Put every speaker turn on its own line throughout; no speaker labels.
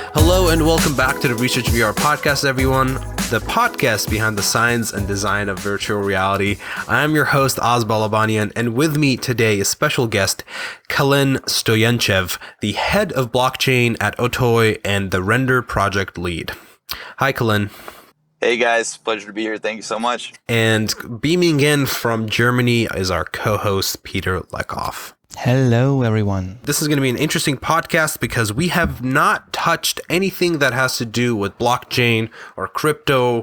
Hello and welcome back to the Research VR podcast, everyone. The podcast behind the science and design of virtual reality. I am your host, Oz Balabanian, and with me today is special guest, Kalin Stoyanchev, the head of blockchain at Otoy and the Render project lead. Hi, Kalin.
Hey guys, pleasure to be here. Thank you so much.
And beaming in from Germany is our co-host, Peter Lekoff.
Hello, everyone.
This is going to be an interesting podcast because we have not touched anything that has to do with blockchain or crypto,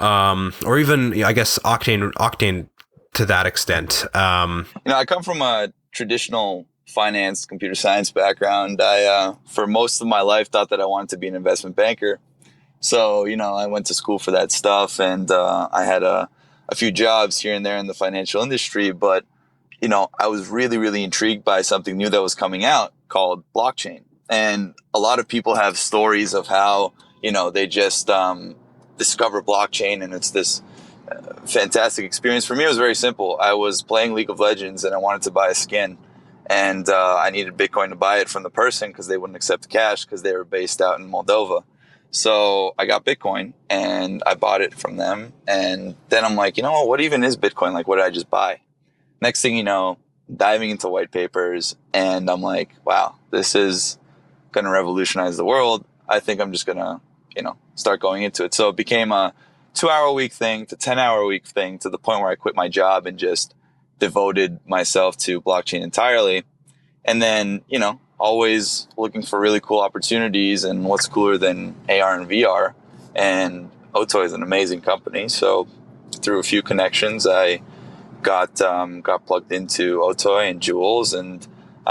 or even, I guess, Octane to that extent.
I come from a traditional finance, computer science background. I, for most of my life, thought that I wanted to be an investment banker. So, I went to school for that stuff, and I had a few jobs here and there in the financial industry, but I was really, really intrigued by something new that was coming out called blockchain. And a lot of people have stories of how, they just discover blockchain and it's this fantastic experience. For me, it was very simple. I was playing League of Legends and I wanted to buy a skin. And I needed Bitcoin to buy it from the person because they wouldn't accept cash because they were based out in Moldova. So I got Bitcoin and I bought it from them. And then I'm like, what even is Bitcoin? Like, what did I just buy? Next thing you know, diving into white papers, and I'm like, wow, this is going to revolutionize the world. I think I'm just going to, start going into it. So it became a 2-hour-a-week thing to 10-hour-a-week thing to the point where I quit my job and just devoted myself to blockchain entirely. And then, always looking for really cool opportunities, and what's cooler than AR and VR. And Otoy is an amazing company. So through a few connections, I got plugged into Otoy and Jules, and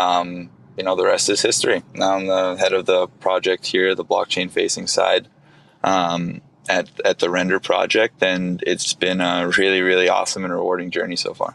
the rest is history. Now I'm the head of the project here, the blockchain facing side at the Render project, and it's been a really, really awesome and rewarding journey so far.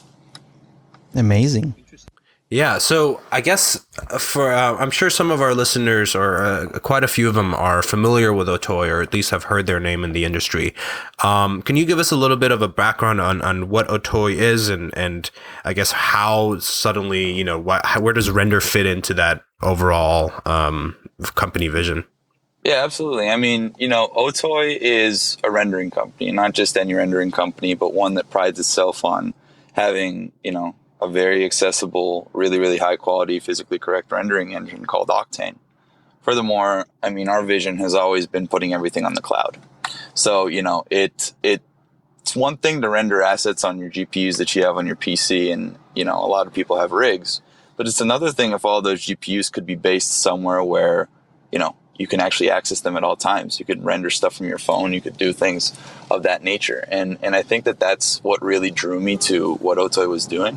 Amazing.
Yeah, so I guess I'm sure some of our listeners, or quite a few of them, are familiar with Otoy, or at least have heard their name in the industry. Can you give us a little bit of a background on what Otoy is, and I guess how suddenly, where does Render fit into that overall company vision?
Yeah, absolutely. I mean, Otoy is a rendering company, not just any rendering company, but one that prides itself on having, a very accessible, really, really high quality, physically correct rendering engine called Octane. Furthermore, I mean, our vision has always been putting everything on the cloud. So, it's one thing to render assets on your GPUs that you have on your PC, and, a lot of people have rigs, but it's another thing if all those GPUs could be based somewhere where, you can actually access them at all times. You could render stuff from your phone. You could do things of that nature. And I think that that's what really drew me to what Otoy was doing.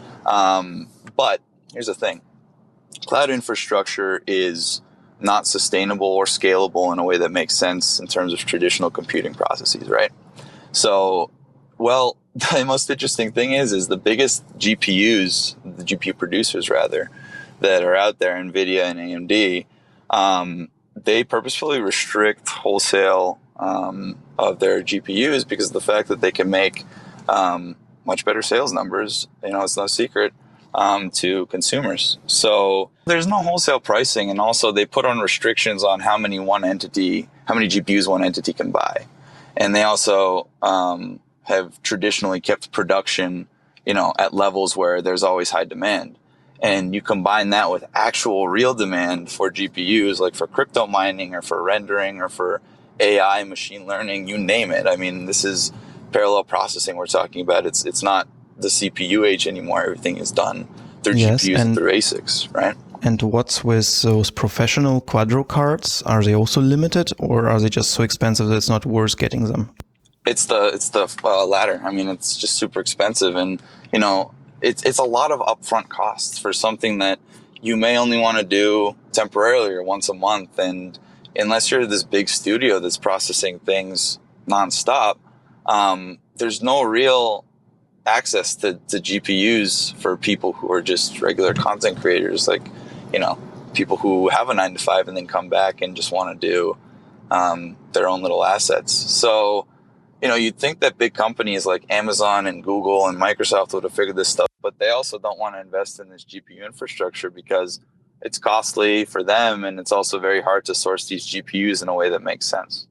But here's the thing. Cloud infrastructure is not sustainable or scalable in a way that makes sense in terms of traditional computing processes, right? So, the most interesting thing is the biggest GPUs, the GPU producers rather, that are out there, NVIDIA and AMD, they purposefully restrict wholesale of their GPUs because of the fact that they can make much better sales numbers. It's no secret to consumers. So there's no wholesale pricing, and also they put on restrictions on how many GPUs one entity can buy, and they also have traditionally kept production, at levels where there's always high demand. And you combine that with actual real demand for GPUs, like for crypto mining or for rendering or for AI, machine learning, you name it. I mean, this is parallel processing we're talking about. It's not the CPU age anymore. Everything is done through GPUs and through ASICs, right?
And what's with those professional Quadro cards? Are they also limited, or are they just so expensive that it's not worth getting them?
It's the latter. I mean, it's just super expensive, and it's a lot of upfront costs for something that you may only want to do temporarily or once a month. And unless you're this big studio that's processing things nonstop, there's no real access to GPUs for people who are just regular content creators, like, people who have a 9-to-5 and then come back and just want to do their own little assets. So, you'd think that big companies like Amazon and Google and Microsoft would have figured this stuff, but they also don't want to invest in this GPU infrastructure because it's costly for them, and it's also very hard to source these GPUs in a way that makes sense.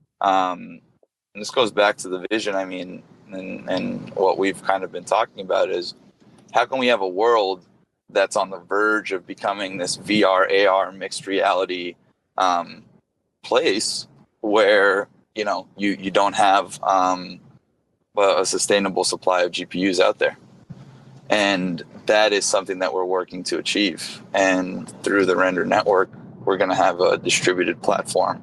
And this goes back to the vision. I mean, and what we've kind of been talking about is how can we have a world that's on the verge of becoming this VR, AR, mixed reality place where you don't have a sustainable supply of GPUs out there. And that is something that we're working to achieve. And through the Render Network, we're going to have a distributed platform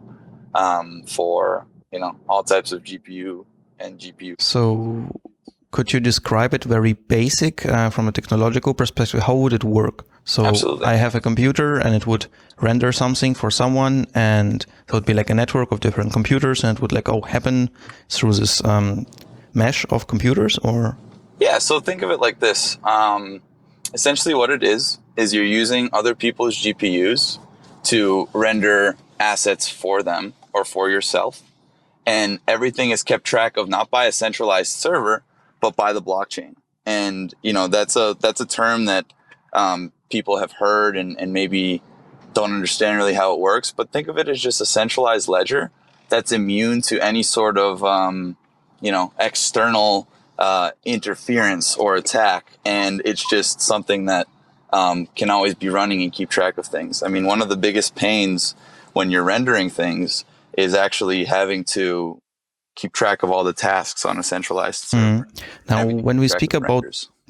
for all types of GPU and GPU.
So could you describe it very basic from a technological perspective? How would it work? So
Absolutely.
I have a computer and it would render something for someone, and so it would be like a network of different computers, and it would happen through this mesh of computers, or?
Yeah, so think of it like this. Essentially what it is you're using other people's GPUs to render assets for them or for yourself. And everything is kept track of not by a centralized server, but by the blockchain. And, that's a term that people have heard and maybe don't understand really how it works. But think of it as just a centralized ledger that's immune to any sort of, external interference or attack. And it's just something that can always be running and keep track of things. I mean, one of the biggest pains when you're rendering things is actually having to keep track of all the tasks on a centralized server.
Now, when we speak about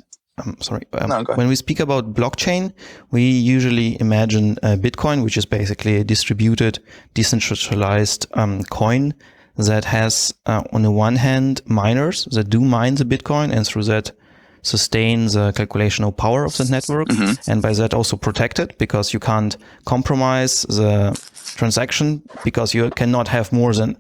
when we speak about blockchain, we usually imagine Bitcoin, which is basically a distributed, decentralized coin that has, on the one hand, miners that do mine the Bitcoin, and through that sustain the calculational power of the network, and by that also protect it, because you can't compromise the transaction, because you cannot have more than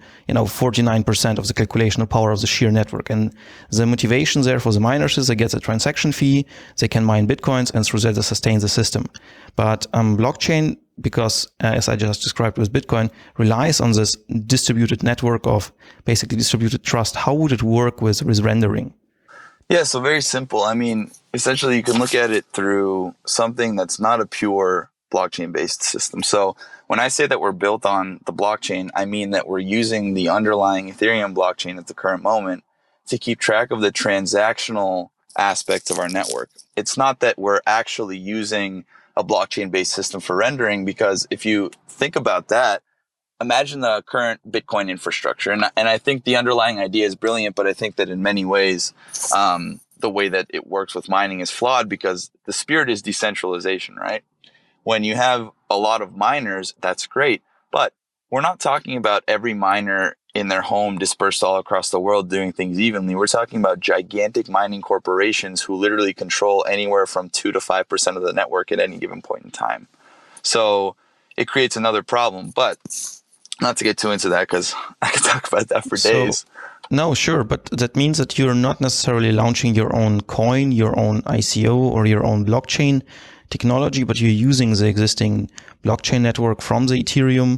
49% of the calculational power of the sheer network. And the motivation there for the miners is they get a transaction fee, they can mine Bitcoins, and through that they sustain the system. But blockchain, because as I just described with Bitcoin, relies on this distributed network of basically distributed trust. How would it work with rendering?
Yeah, so very simple. I mean, essentially you can look at it through something that's not a pure blockchain-based system. So when I say that we're built on the blockchain, I mean that we're using the underlying Ethereum blockchain at the current moment to keep track of the transactional aspects of our network. It's not that we're actually using a blockchain-based system for rendering, because if you think about that, imagine the current Bitcoin infrastructure. And I think the underlying idea is brilliant, but I think that in many ways, the way that it works with mining is flawed, because the spirit is decentralization, right? When you have a lot of miners, that's great. But we're not talking about every miner in their home dispersed all across the world doing things evenly. We're talking about gigantic mining corporations who literally control anywhere from 2 to 5% of the network at any given point in time. So it creates another problem. But not to get too into that, because I could talk about that for days.
No, sure. But that means that you're not necessarily launching your own coin, your own ICO, or your own blockchain technology, but you're using the existing blockchain network from the Ethereum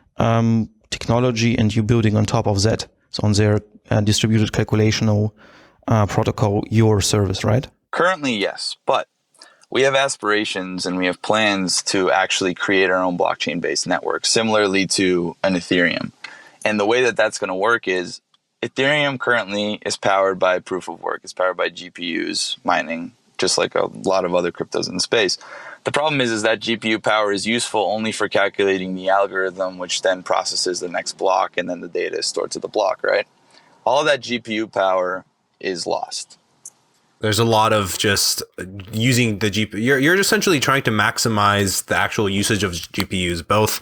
technology, and you're building on top of that. So on their distributed calculational protocol, your service, right?
Currently, yes. But we have aspirations and we have plans to actually create our own blockchain-based network, similarly to an Ethereum. And the way that that's going to work is Ethereum currently is powered by proof of work. It's powered by GPUs mining, just like a lot of other cryptos in the space. The problem is that GPU power is useful only for calculating the algorithm, which then processes the next block, and then the data is stored to the block, right? All of that GPU power is lost.
There's a lot of just using the GPU. You're essentially trying to maximize the actual usage of GPUs, both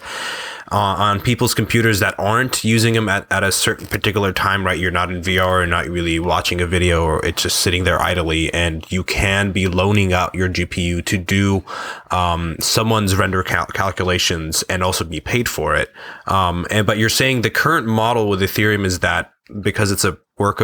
on people's computers that aren't using them at a certain particular time, right? You're not in VR or not really watching a video, or it's just sitting there idly, and you can be loaning out your GPU to do someone's render calculations and also be paid for it. But you're saying the current model with Ethereum is that because it's a proof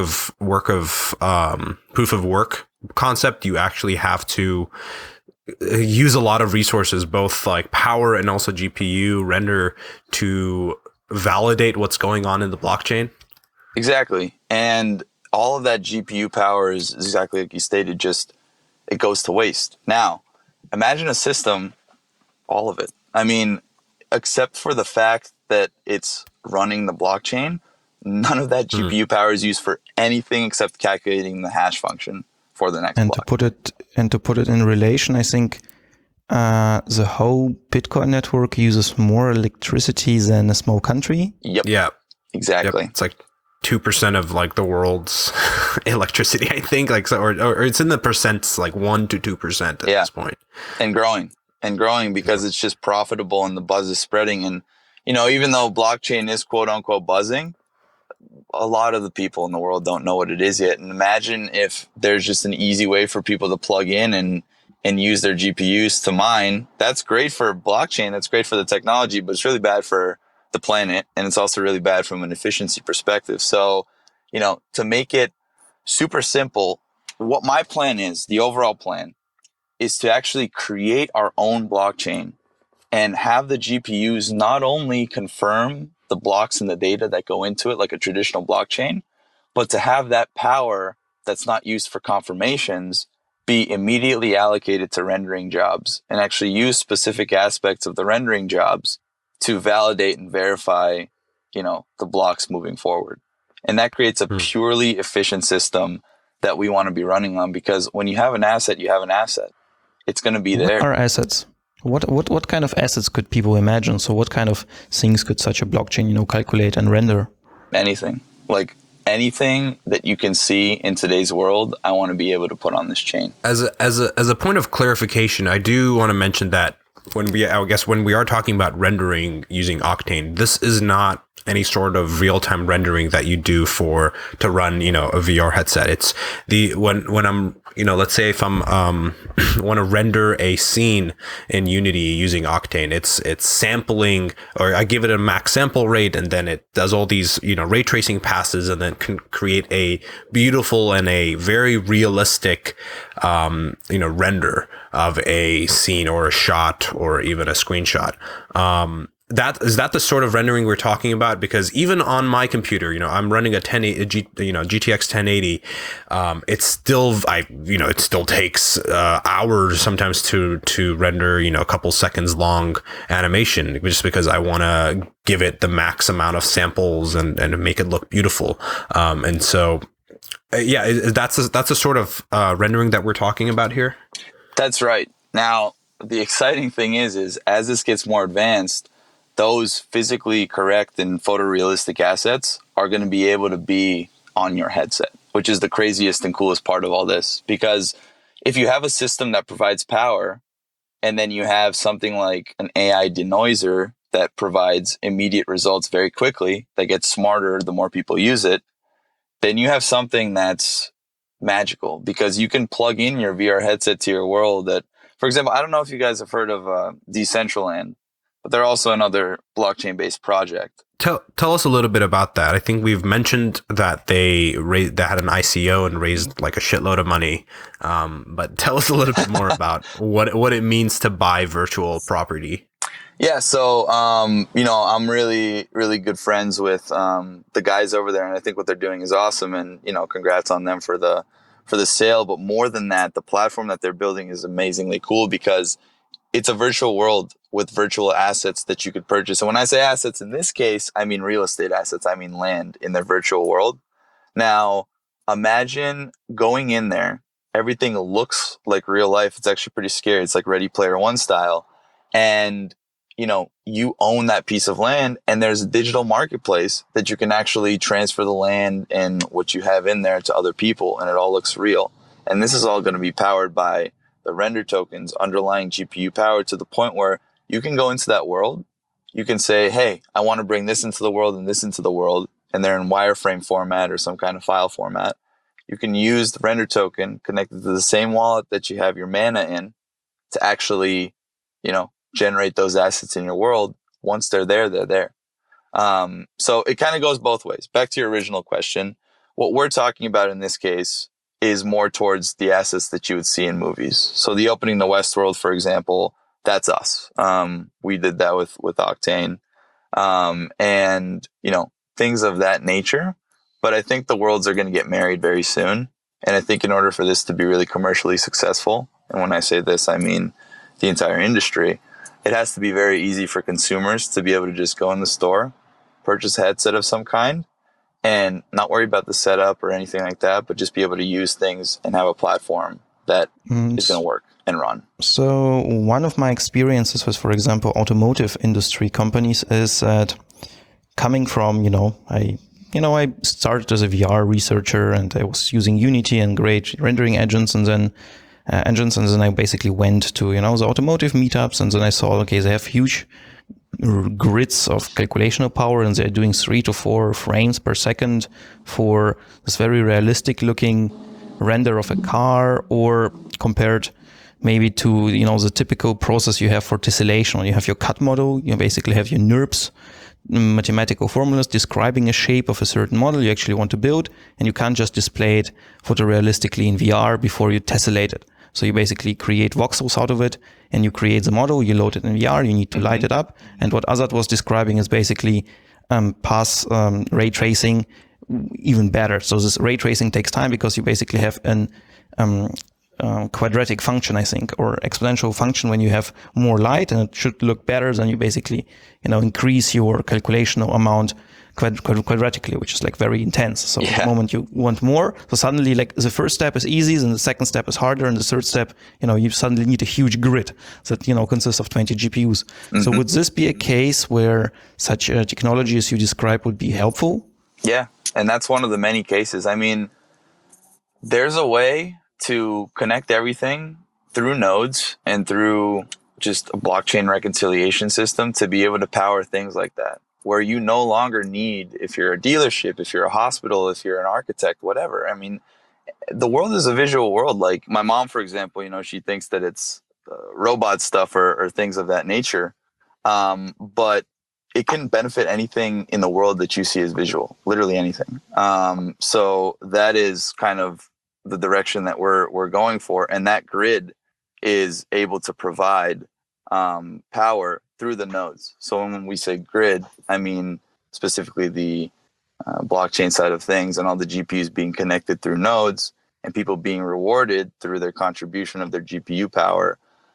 of work concept, you actually have to use a lot of resources, both like power and also GPU render, to validate what's going on in the blockchain.
Exactly. And all of that GPU power is exactly like you stated, just it goes to waste. Now, imagine a system all of it. I mean, except for the fact that it's running the blockchain, none of that GPU power is used for anything except calculating the hash function for the next block.
To put it in relation, I think the whole Bitcoin network uses more electricity than a small country.
Yep.
Yeah.
Exactly.
Yep. It's like 2% of like the world's electricity, I think, like, so, or it's in the percents, like 1 to 2% at this point.
And growing because it's just profitable and the buzz is spreading. And, you know, even though blockchain is quote unquote buzzing, a lot of the people in the world don't know what it is yet. And imagine if there's just an easy way for people to plug in and use their GPUs to mine. That's great for blockchain. That's great for the technology, but it's really bad for the planet. And it's also really bad from an efficiency perspective. So, you know, to make it super simple, what my plan is, the overall plan, is to actually create our own blockchain and have the GPUs not only confirm the blocks and the data that go into it like a traditional blockchain, but to have that power that's not used for confirmations be immediately allocated to rendering jobs and actually use specific aspects of the rendering jobs to validate and verify, you know, the blocks moving forward. And that creates a purely efficient system that we want to be running on, because when you have an asset, you have an asset. It's going to be there.
What are assets? What kind of assets could people imagine? So what kind of things could such a blockchain, you know, calculate and render?
Anything. Like anything that you can see in today's world, I want to be able to put on this chain.
As a point of clarification, I do want to mention that when we are talking about rendering using Octane, this is not any sort of real-time rendering that you do to run, you know, a VR headset. It's when I'm, you know, let's say if I'm want to render a scene in Unity using Octane, it's sampling, or I give it a max sample rate, and then it does all these, you know, ray tracing passes, and then can create a beautiful and a very realistic you know, render of a scene or a shot or even a screenshot. Is that the sort of rendering we're talking about? Because even on my computer, you know, I'm running a GTX 1080. It still takes hours sometimes to render, you know, a couple seconds long animation, just because I want to give it the max amount of samples and make it look beautiful. And so, that's a sort of rendering that we're talking about here.
That's right. Now, the exciting thing is as this gets more advanced, those physically correct and photorealistic assets are going to be able to be on your headset, which is the craziest and coolest part of all this. Because if you have a system that provides power, and then you have something like an AI denoiser that provides immediate results very quickly, that gets smarter the more people use it, then you have something that's magical, because you can plug in your VR headset to your world. That, for example, I don't know if you guys have heard of Decentraland, but they're also another blockchain-based project.
Tell us a little bit about that. I think we've mentioned that they had an ICO and raised like a shitload of money. But tell us a little bit more about what it means to buy virtual property.
Yeah, so you know, I'm really, really good friends with the guys over there, and I think what they're doing is awesome. And you know, congrats on them for the sale. But more than that, the platform that they're building is amazingly cool, because it's a virtual world with virtual assets that you could purchase. And when I say assets in this case, I mean real estate assets. I mean land in their virtual world. Now, imagine going in there. Everything looks like real life. It's actually pretty scary. It's like Ready Player One style. And, you know, you own that piece of land, and there's a digital marketplace that you can actually transfer the land and what you have in there to other people, and it all looks real. And this is all going to be powered by the render tokens underlying GPU power, to the point where you can go into that world. You can say, hey, I want to bring this into the world and this into the world, and they're in wireframe format or some kind of file format. You can use the render token connected to the same wallet that you have your mana in to actually, you know, generate those assets in your world. Once they're there, they're there. So it kind of goes both ways. Back to your original question, what we're talking about in this case is more towards the assets that you would see in movies. So the opening the Westworld, for example, that's us. We did that with Octane, and you know, things of that nature. But I think the worlds are going to get married very soon, and I think in order for this to be really commercially successful, and when I say this, I mean the entire industry, it has to be very easy for consumers to be able to just go in the store, purchase a headset of some kind, and not worry about the setup or anything like that, but just be able to use things and have a platform that is going to work and run.
So one of my experiences with, for example, automotive industry companies is that coming from, I started as a VR researcher and I was using Unity and great rendering engines, and then I basically went to, the automotive meetups, and then I saw, okay, they have huge grids of calculational power and they're doing 3 to 4 frames per second for this very realistic looking render of a car, or compared maybe to, the typical process you have for tessellation. When you have your CAD model, you basically have your NURBS, mathematical formulas describing a shape of a certain model you actually want to build, and you can't just display it photorealistically in VR before you tessellate it. So you basically create voxels out of it, and you create the model, you load it in VR, you need to light it up. And what Azad was describing is basically pass ray tracing even better. So this ray tracing takes time because you basically have an quadratic function, I think, or exponential function when you have more light, and it should look better than you basically, increase your calculational amount quadratically, which is like very intense. So the moment you want more, so suddenly like the first step is easy, and the second step is harder, and the third step, you suddenly need a huge grid that, consists of 20 GPUs. Mm-hmm. So would this be a case where such a technology as you described would be helpful?
Yeah. And that's one of the many cases. I mean, there's a way to connect everything through nodes and through just a blockchain reconciliation system to be able to power things like that, where you no longer need, if you're a dealership, if you're a hospital, if you're an architect, whatever. I mean, the world is a visual world. Like my mom, for example, she thinks that it's robot stuff or things of that nature. But it can benefit anything in the world that you see as visual, literally anything. So that is kind of the direction that we're going for. And that grid is able to provide power through the nodes. So when we say grid, I mean specifically the blockchain side of things, and all the GPUs being connected through nodes and people being rewarded through their contribution of their GPU power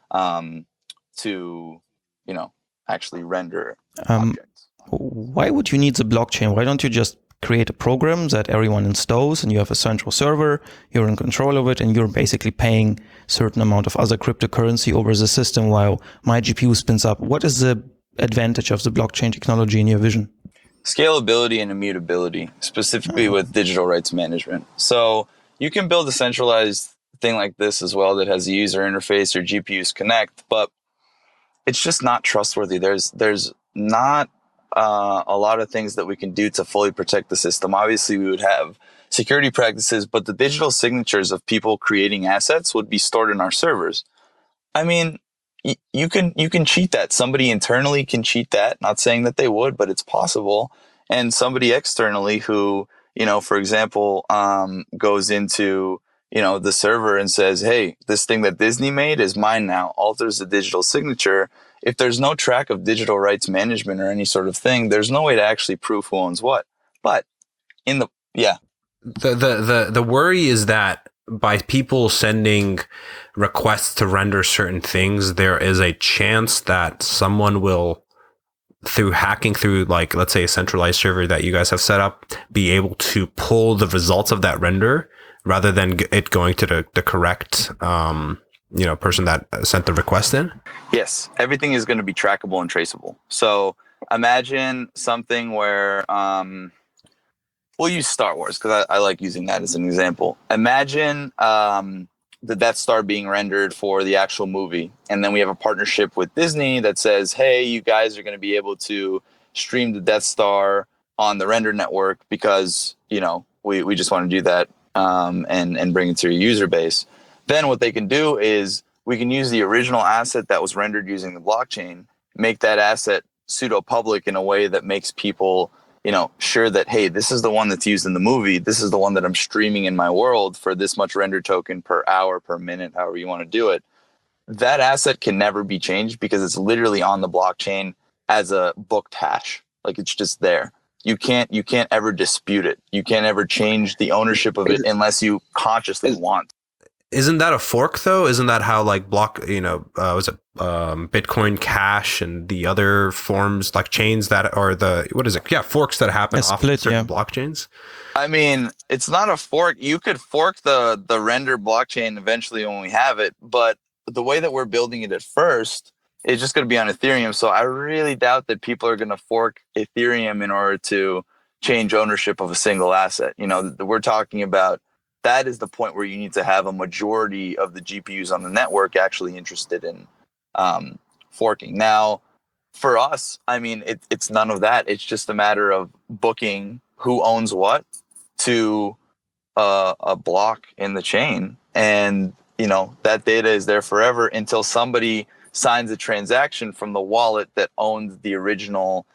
to, actually render objects.
Why would you need the blockchain? Why don't you just create a program that everyone installs, and you have a central server, you're in control of it, and you're basically paying a certain amount of other cryptocurrency over the system while my GPU spins up? What is the advantage of the blockchain technology in your vision?
Scalability and immutability, specifically with digital rights management. So you can build a centralized thing like this as well that has a user interface, your GPUs connect, but it's just not trustworthy. There's not a lot of things that we can do to fully protect the system. Obviously, we would have security practices, but the digital signatures of people creating assets would be stored in our servers. I mean, you can cheat that. Somebody internally can cheat that. Not saying that they would, but it's possible. And somebody externally who, for example, goes into the server and says, hey, this thing that Disney made is mine now, alters the digital signature. If there's no track of digital rights management or any sort of thing, there's no way to actually prove who owns what. But the
worry is that by people sending requests to render certain things, there is a chance that someone will, through hacking through, like, let's say a centralized server that you guys have set up, be able to pull the results of that render rather than it going to the correct person that sent the request in?
Yes, everything is going to be trackable and traceable. So imagine something where we'll use Star Wars because I like using that as an example. Imagine the Death Star being rendered for the actual movie, and then we have a partnership with Disney that says, hey, you guys are going to be able to stream the Death Star on the render network because we just want to do that and bring it to your user base. Then what they can do is we can use the original asset that was rendered using the blockchain, make that asset pseudo public in a way that makes people sure that, hey, this is the one that's used in the movie. This is the one that I'm streaming in my world for this much render token per hour, per minute, however you want to do it. That asset can never be changed because it's literally on the blockchain as a booked hash. Like, it's just there. You can't ever dispute it. You can't ever change the ownership of it unless you consciously want.
Isn't that a fork though? Isn't that how like was it Bitcoin Cash and the other forms like chains that are forks that happen off of certain blockchains?
I mean, it's not a fork. You could fork the render blockchain eventually when we have it, but the way that we're building it at first is just going to be on Ethereum. So I really doubt that people are going to fork Ethereum in order to change ownership of a single asset. We're talking about that is the point where you need to have a majority of the GPUs on the network actually interested in forking. Now, for us, I mean, it's none of that. It's just a matter of booking who owns what to a block in the chain. And, that data is there forever until somebody signs a transaction from the wallet that owns the original,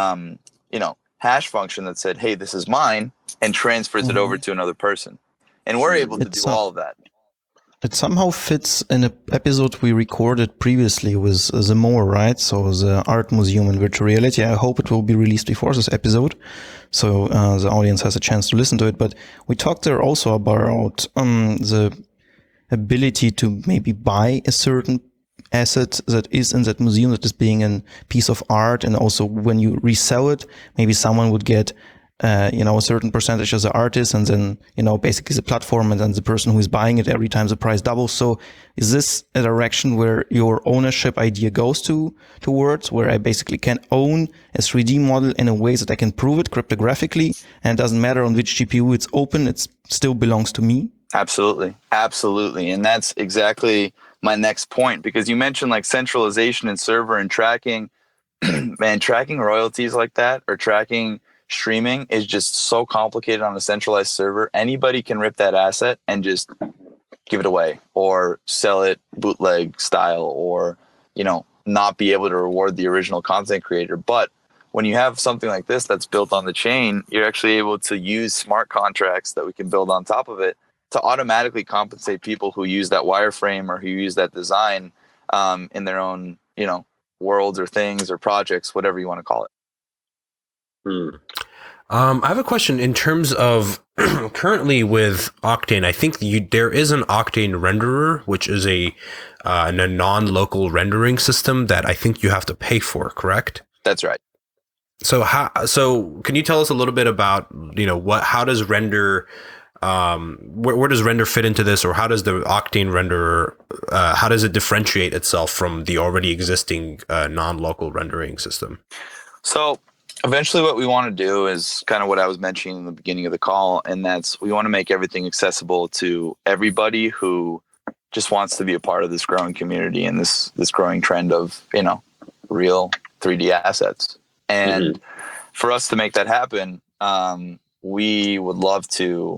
hash function that said, hey, this is mine, and transfers it over to another person. And we're able to do all of that.
It somehow fits in an episode we recorded previously with the More, right? So the art museum in virtual reality. I hope it will be released before this episode, so the audience has a chance to listen to it. But we talked there also about the ability to maybe buy a certain asset that is in that museum that is being a piece of art, and also when you resell it, maybe someone would get a certain percentage as the artist, and then, basically the platform, and then the person who is buying it every time the price doubles. So is this a direction where your ownership idea goes towards, where I basically can own a 3D model in a way that I can prove it cryptographically, and it doesn't matter on which GPU it's open, it still belongs to me?
Absolutely. Absolutely. And that's exactly my next point, because you mentioned like centralization and server and tracking. Man, tracking royalties like that, or tracking streaming, is just so complicated on a centralized server. Anybody can rip that asset and just give it away, or sell it bootleg style, or not be able to reward the original content creator. But when you have something like this that's built on the chain, you're actually able to use smart contracts that we can build on top of it to automatically compensate people who use that wireframe or who use that design in their own worlds or things or projects, whatever you want to call it.
I have a question in terms of currently with Octane. I think there is an Octane renderer, which is a non-local rendering system that I think you have to pay for, correct?
That's right.
So can you tell us a little bit about, how does render, where does render fit into this, or how does the Octane renderer, how does it differentiate itself from the already existing non-local rendering system?
So eventually what we want to do is kind of what I was mentioning in the beginning of the call, and that's we want to make everything accessible to everybody who just wants to be a part of this growing community and this growing trend of, real 3D assets. And for us to make that happen, we would love to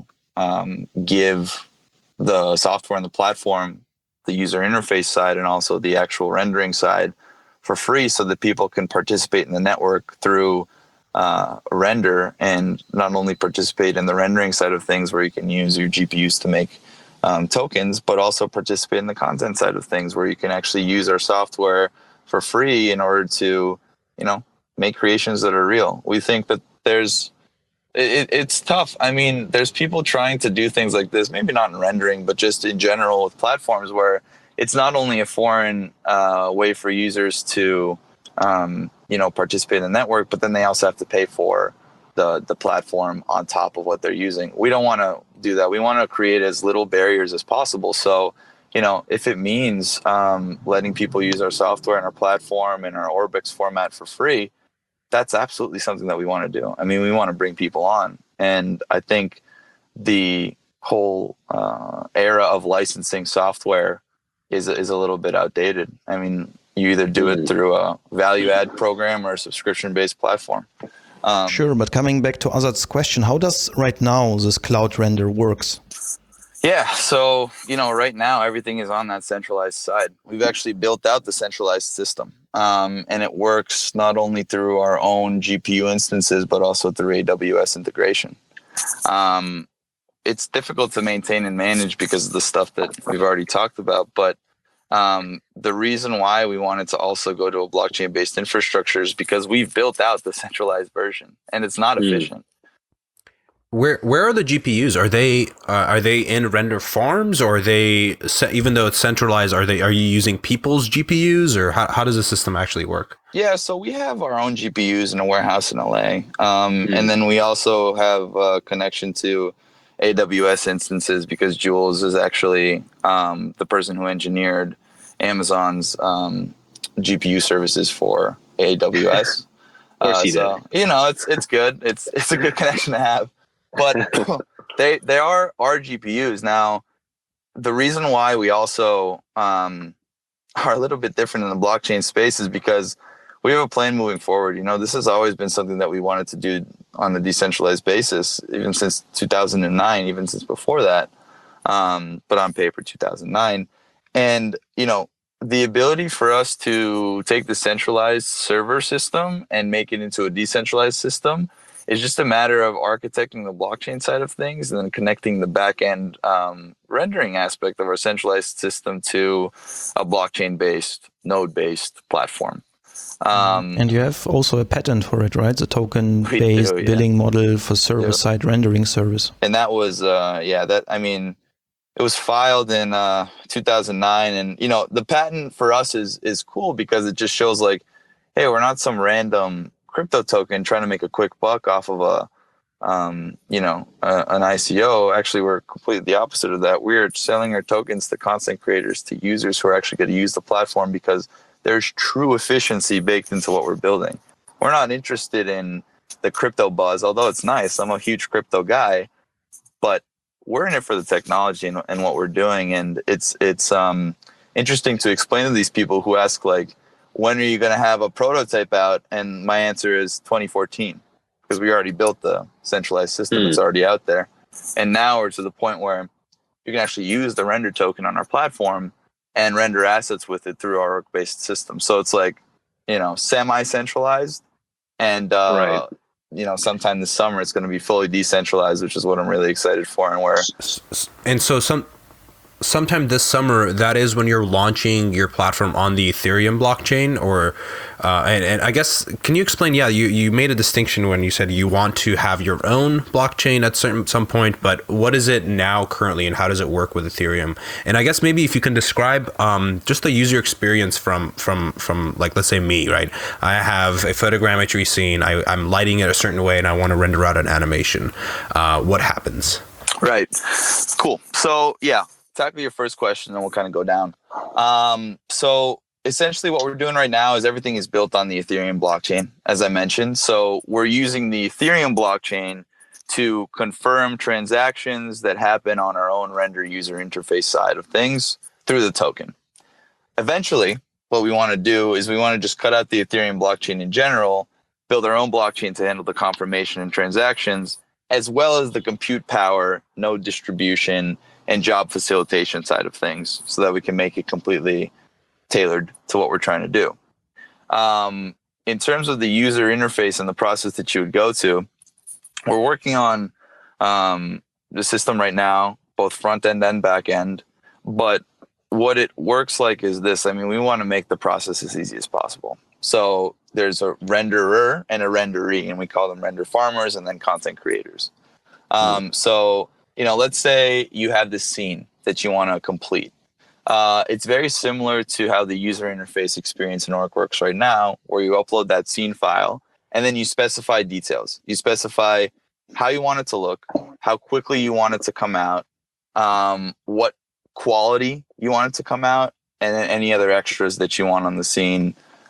give the software and the platform, the user interface side, and also the actual rendering side for free, so that people can participate in the network through render, and not only participate in the rendering side of things where you can use your GPUs to make tokens, but also participate in the content side of things where you can actually use our software for free in order to, make creations that are real. We think that it's tough. I mean, there's people trying to do things like this, maybe not in rendering, but just in general with platforms, where it's not only a foreign way for users to, participate in the network, but then they also have to pay for the platform on top of what they're using. We don't want to do that. We want to create as little barriers as possible. So, if it means letting people use our software and our platform and our Orbix format for free, that's absolutely something that we want to do. I mean, we want to bring people on. And I think the whole era of licensing software is a little bit outdated. I mean, you either do it through a value add program or a subscription-based platform.
Sure, but coming back to Azad's question, how does right now this cloud render works?
Yeah, so, right now everything is on that centralized side. We've actually built out the centralized system, and it works not only through our own GPU instances, but also through AWS integration. It's difficult to maintain and manage because of the stuff that we've already talked about, but the reason why we wanted to also go to a blockchain-based infrastructure is because we've built out the centralized version, and it's not efficient.
Where are the GPUs? Are they in render farms, or are they, even though it's centralized, are you using people's GPUs, or how does the system actually work?
Yeah, so we have our own GPUs in a warehouse in LA, and then we also have a connection to AWS instances because Jules is actually the person who engineered Amazon's GPU services for AWS.
Of course he did.
So it's good. It's a good connection to have. But they are our GPUs. Now, the reason why we also are a little bit different in the blockchain space is because we have a plan moving forward. This has always been something that we wanted to do on a decentralized basis, even since 2009, even since before that, but on paper 2009. And, the ability for us to take the centralized server system and make it into a decentralized system is just a matter of architecting the blockchain side of things and then connecting the back-end rendering aspect of our centralized system to a blockchain-based, node-based platform.
And you have also a patent for it, right? The token-based billing model for server-side rendering service.
And that was, it was filed in 2009. And, the patent for us is cool because it just shows like, hey, we're not some random crypto token trying to make a quick buck off of an ICO. Actually, we're completely the opposite of that. We're selling our tokens to content creators, to users who are actually going to use the platform because there's true efficiency baked into what we're building. We're not interested in the crypto buzz, although it's nice. I'm a huge crypto guy, but we're in it for the technology and what we're doing. And it's interesting to explain to these people who ask, like, when are you going to have a prototype out? And my answer is 2014, because we already built the centralized system. It's already out there. And now we're to the point where you can actually use the render token on our platform and render assets with it through our work-based system. So it's like, semi-centralized. And,
right.
Sometime this summer it's going to be fully decentralized, which is what I'm really excited for.
And so sometime this summer, that is when you're launching your platform on the Ethereum blockchain, or and I guess, can you explain? Yeah, you made a distinction when you said you want to have your own blockchain at some point, but what is it now currently, and how does it work with Ethereum? And I guess maybe if you can describe just the user experience from like, let's say me, right? I have a photogrammetry scene. I'm lighting it a certain way, and I want to render out an animation. What happens?
Right. Cool. So yeah. Tackle your first question, and we'll kind of go down. So essentially what we're doing right now is everything is built on the Ethereum blockchain, as I mentioned. So we're using the Ethereum blockchain to confirm transactions that happen on our own render user interface side of things through the token. Eventually, what we want to do is we want to just cut out the Ethereum blockchain in general, build our own blockchain to handle the confirmation and transactions, as well as the compute power, node distribution, and job facilitation side of things, so that we can make it completely tailored to what we're trying to do. In terms of the user interface and the process that you would go to, we're working on the system right now, both front end and back end. But what it works like is this. We want to make the process as easy as possible. So there's a renderer and a renderee, and we call them render farmers and then content creators. So, let's say you have this scene that you want to complete. It's very similar to how the user interface experience in Orc works right now, where you upload that scene file and then you specify details. You specify how you want it to look, how quickly you want it to come out, what quality you want it to come out, and then any other extras that you want on the scene.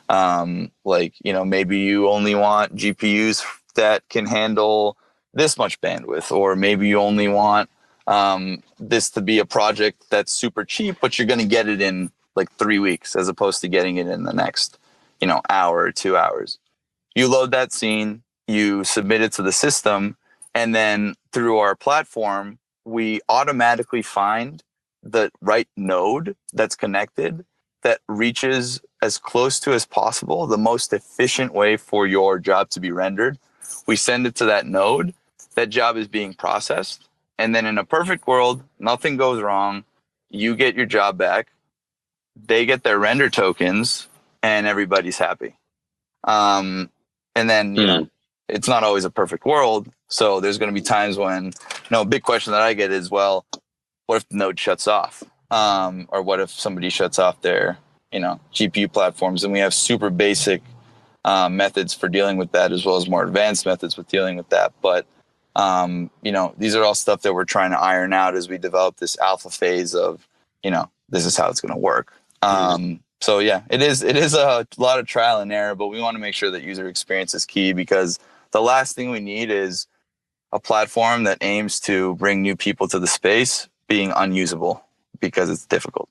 Maybe you only want GPUs that can handle this much bandwidth, or maybe you only want this to be a project that's super cheap, but you're going to get it in like 3 weeks as opposed to getting it in the next, hour or 2 hours. You load that scene, you submit it to the system, and then through our platform, we automatically find the right node that's connected that reaches as close to as possible the most efficient way for your job to be rendered. We send it to that node. That job is being processed. And then in a perfect world, nothing goes wrong. You get your job back. They get their render tokens, and everybody's happy. And then, it's not always a perfect world. So there's going to be times when, a big question that I get is, well, what if the node shuts off? Or what if somebody shuts off their, GPU platforms? And we have super basic methods for dealing with that, as well as more advanced methods with dealing with that. But, these are all stuff that we're trying to iron out as we develop this alpha phase of, this is how it's going to work. So yeah, it is a lot of trial and error, but we want to make sure that user experience is key, because the last thing we need is a platform that aims to bring new people to the space being unusable because it's difficult.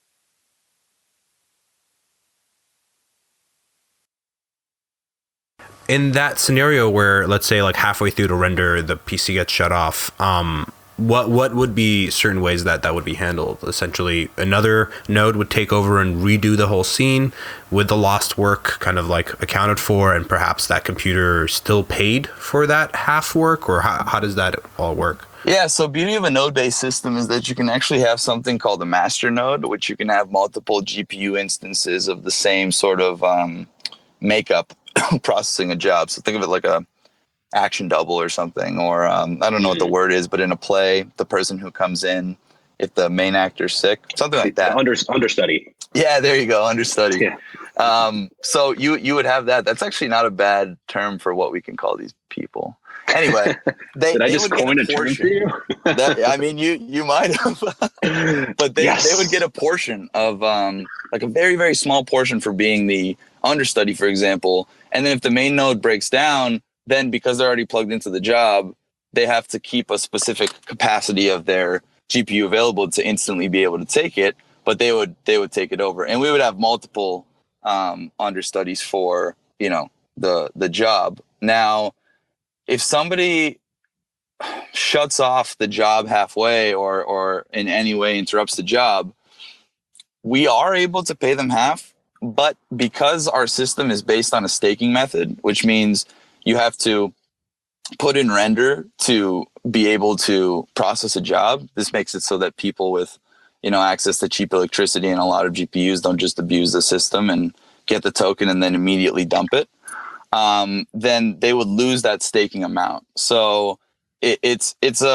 In that scenario where, let's say, like halfway through the render, the PC gets shut off, what would be certain ways that would be handled? Essentially, another node would take over and redo the whole scene with the lost work kind of like accounted for, and perhaps that computer still paid for that half work, or how does that all work?
Yeah, so beauty of a node-based system is that you can actually have something called a master node, which you can have multiple GPU instances of the same sort of makeup processing a job. So think of it like a action double or something, or I don't know what the word is, but in a play, the person who comes in, if the main actor's sick, something like that.
Understudy.
Yeah, there you go, understudy.
Yeah.
So you would have that. That's actually not a bad term for what we can call these people. Anyway,
did I just coin a term for you?
You might have, but they would get a portion of like a very, very small portion for being the understudy, for example. And then if the main node breaks down, then because they're already plugged into the job, they have to keep a specific capacity of their GPU available to instantly be able to take it. But they would take it over, and we would have multiple understudies for the job. Now, if somebody shuts off the job halfway or in any way interrupts the job, we are able to pay them half. But because our system is based on a staking method, which means you have to put in render to be able to process a job, this makes it so that people with access to cheap electricity and a lot of GPUs don't just abuse the system and get the token and then immediately dump it. Then they would lose that staking amount. So it's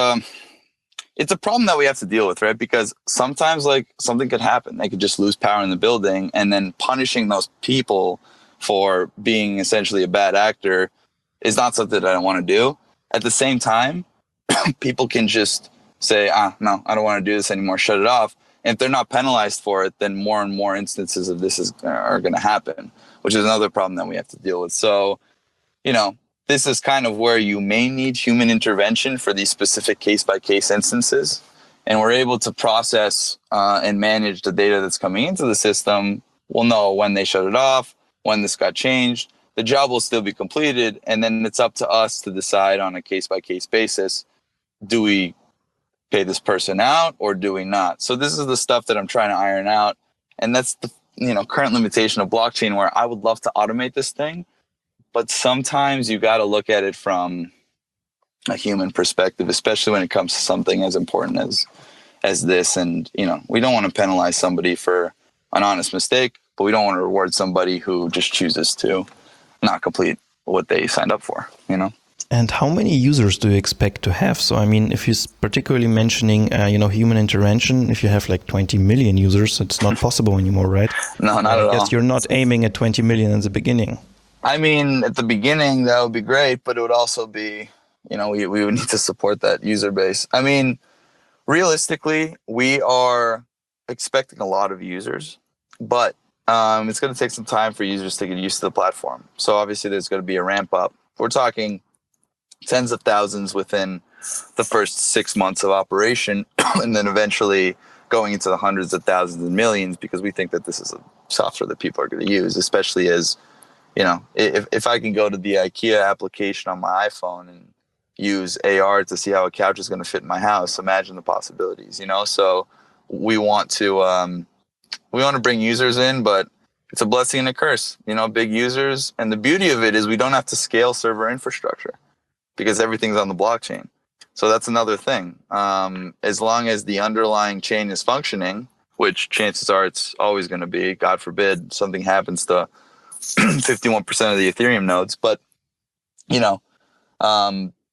a problem that we have to deal with, right? Because sometimes like something could happen. They could just lose power in the building, and then punishing those people for being essentially a bad actor is not something that I want to do. At the same time, people can just say, no, I don't want to do this anymore, shut it off. And if they're not penalized for it, then more and more instances of this are going to happen, which is another problem that we have to deal with. So, this is kind of where you may need human intervention for these specific case-by-case instances. And we're able to process and manage the data that's coming into the system. We'll know when they shut it off, when this got changed. The job will still be completed, and then it's up to us to decide on a case-by-case basis, do we pay this person out or do we not? So this is the stuff that I'm trying to iron out. And that's the current limitation of blockchain, where I would love to automate this thing, but sometimes you got to look at it from a human perspective, especially when it comes to something as important as this. And, we don't want to penalize somebody for an honest mistake, but we don't want to reward somebody who just chooses to not complete what they signed up for,
And how many users do you expect to have? So, if you're particularly mentioning, human intervention, if you have like 20 million users, it's not possible anymore, right?
No, not at all.
I guess you're not aiming at 20 million in the beginning.
At the beginning, that would be great, but it would also be, we would need to support that user base. Realistically, we are expecting a lot of users, but it's going to take some time for users to get used to the platform. So obviously there's going to be a ramp up. We're talking tens of thousands within the first 6 months of operation, and then eventually going into the hundreds of thousands and millions, because we think that this is a software that people are going to use, especially as, if I can go to the IKEA application on my iPhone and use AR to see how a couch is going to fit in my house, imagine the possibilities, So we want to bring users in, but it's a blessing and a curse, big users. And the beauty of it is we don't have to scale server infrastructure, because everything's on the blockchain. So that's another thing. As long as the underlying chain is functioning, which chances are it's always going to be, God forbid something happens to 51% of the Ethereum nodes. But,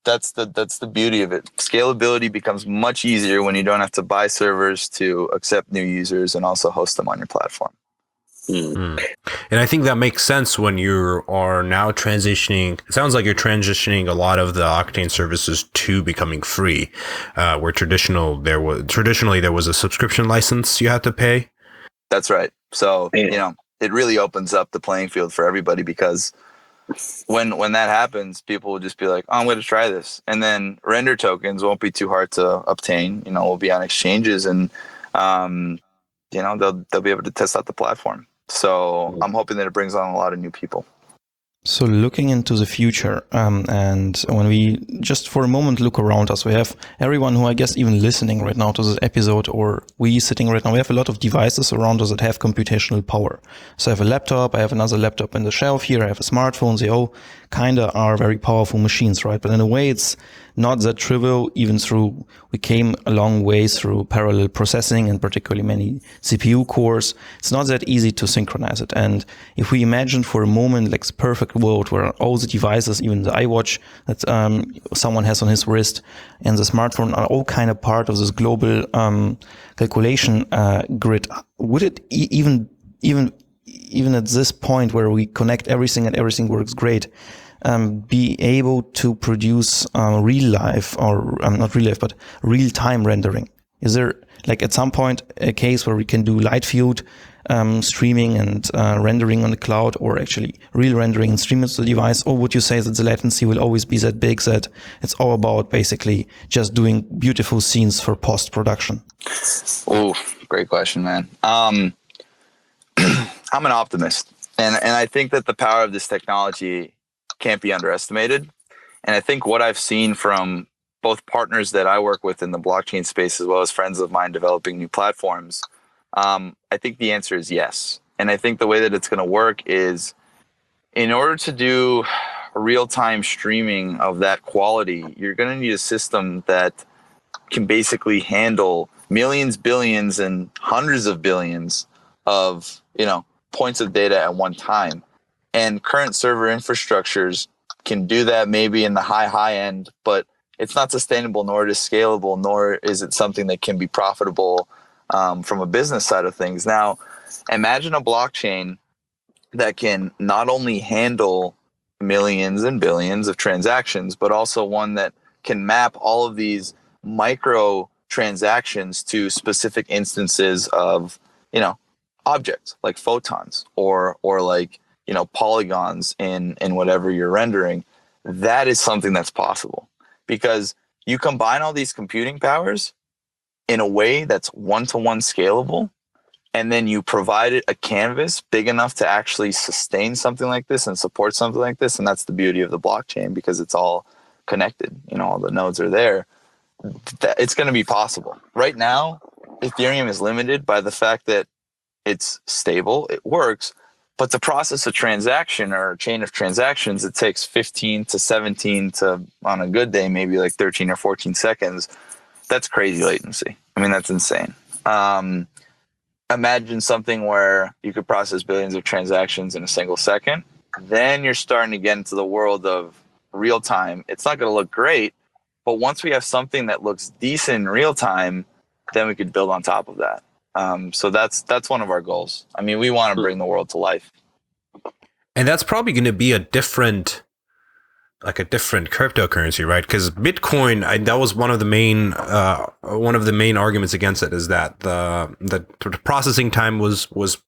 that's the beauty of it. Scalability becomes much easier when you don't have to buy servers to accept new users and also host them on your platform.
And I think that makes sense when you are now transitioning. It sounds like you're transitioning a lot of the Octane services to becoming free, where traditionally there was a subscription license you had to pay.
That's right. So it really opens up the playing field for everybody, because when that happens, people will just be like, "Oh, I'm going to try this," and then render tokens won't be too hard to obtain. We'll be on exchanges, and they'll be able to test out the platform. So I'm hoping that it brings on a lot of new people.
So looking into the future, and when we just for a moment look around us, we have everyone who I guess even listening right now to this episode, or we sitting right now, we have a lot of devices around us that have computational power. So I have a laptop, I have another laptop in the shelf here, I have a smartphone. They all kind of are very powerful machines, right? But in a way, it's not that trivial, we came a long way through parallel processing and particularly many CPU cores. It's not that easy to synchronize it. And if we imagine for a moment like the perfect world where all the devices, even the iWatch that someone has on his wrist and the smartphone are all kind of part of this global calculation grid, would it even at this point where we connect everything and everything works great, be able to produce real-time rendering? Is there like at some point a case where we can do light field streaming and rendering on the cloud, or actually real rendering and streaming to the device? Or would you say that the latency will always be that big that it's all about basically just doing beautiful scenes for post-production?
Oh, great question, man. I'm an optimist, and I think that the power of this technology can't be underestimated. And I think what I've seen from both partners that I work with in the blockchain space, as well as friends of mine developing new platforms, I think the answer is yes. And I think the way that it's going to work is, in order to do real-time streaming of that quality, you're going to need a system that can basically handle millions, billions, and hundreds of billions of points of data at one time. And current server infrastructures can do that maybe in the high end, but it's not sustainable, nor it is scalable, nor is it something that can be profitable from a business side of things. Now, imagine a blockchain that can not only handle millions and billions of transactions, but also one that can map all of these micro transactions to specific instances of, objects like photons or like, polygons in whatever you're rendering. That is something that's possible, because you combine all these computing powers in a way that's one-to-one scalable, and then you provide it a canvas big enough to actually sustain something like this and support something like this. And that's the beauty of the blockchain, because it's all connected. All the nodes are there. It's going to be possible. Right now, Ethereum is limited by the fact that it's stable, it works, but to process a transaction or a chain of transactions, it takes 15 to 17 to, on a good day, maybe like 13 or 14 seconds. That's crazy latency. I mean, that's insane. Imagine something where you could process billions of transactions in a single second. Then you're starting to get into the world of real time. It's not going to look great, but once we have something that looks decent in real time, then we could build on top of that. So that's one of our goals. I mean, we want to bring the world to life.
And that's probably going to be a different cryptocurrency, right? Because Bitcoin, that was one of the main arguments against it, is that the processing time was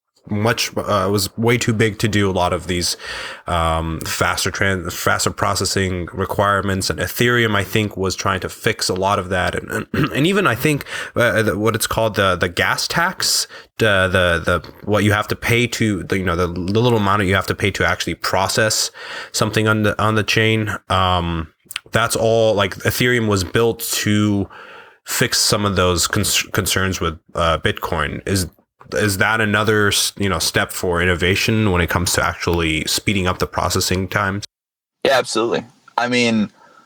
way too big to do a lot of these faster processing requirements. And Ethereum, I think, was trying to fix a lot of that, and even I think what it's called the gas tax, the what you have to pay to the little amount that you have to pay to actually process something on the chain. That's all. Like, Ethereum was built to fix some of those concerns with Bitcoin. Is that another step for innovation when it comes to actually speeding up the processing times?
Yeah, absolutely. I mean,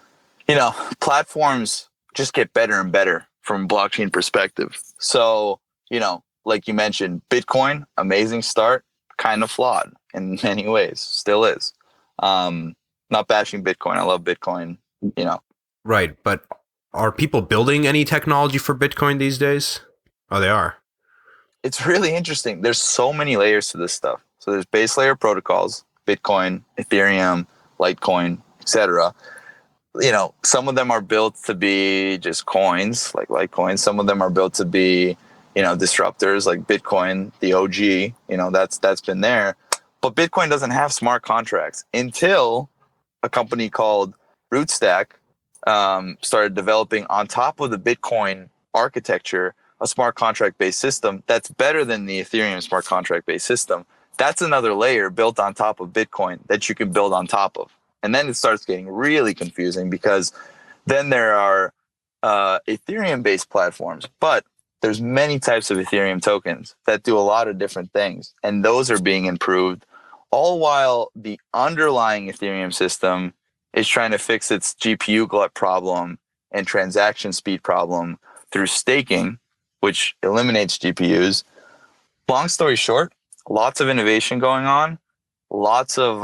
platforms just get better and better from a blockchain perspective. So, like you mentioned, Bitcoin, amazing start, kind of flawed in many ways, still is. Not bashing Bitcoin. I love Bitcoin.
Right, but are people building any technology for Bitcoin these days? Oh, they are.
It's really interesting. There's so many layers to this stuff. So there's base layer protocols, Bitcoin, Ethereum, Litecoin, etc. Some of them are built to be just coins, like Litecoin. Some of them are built to be, disruptors, like Bitcoin, the OG. That's been there. But Bitcoin doesn't have smart contracts until a company called Rootstack started developing on top of the Bitcoin architecture a smart contract based system that's better than the Ethereum smart contract based system. That's another layer built on top of Bitcoin that you can build on top of. And then it starts getting really confusing because then there are Ethereum based platforms, but there's many types of Ethereum tokens that do a lot of different things. And those are being improved, all while the underlying Ethereum system is trying to fix its GPU glut problem and transaction speed problem through staking, which eliminates GPUs. Long story short, lots of innovation going on, lots of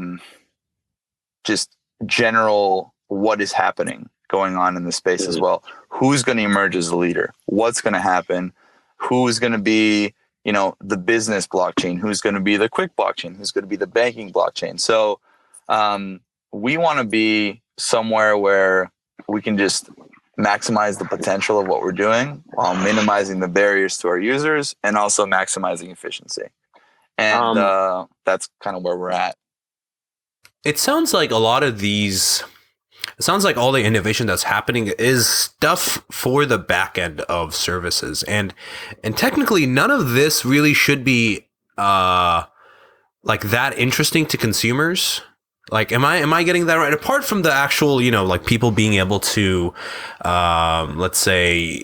just general what is happening going on in the space as well. Who's going to emerge as the leader? What's going to happen? Who's going to be, the business blockchain? Who's going to be the quick blockchain? Who's going to be the banking blockchain? So we want to be somewhere where we can just maximize the potential of what we're doing while minimizing the barriers to our users and also maximizing efficiency. And that's kind of where we're at.
It sounds like a lot of these, it sounds like all the innovation that's happening is stuff for the back end of services. And technically none of this really should be like that interesting to consumers. Like, am I getting that right? Apart from the actual, like people being able to, let's say,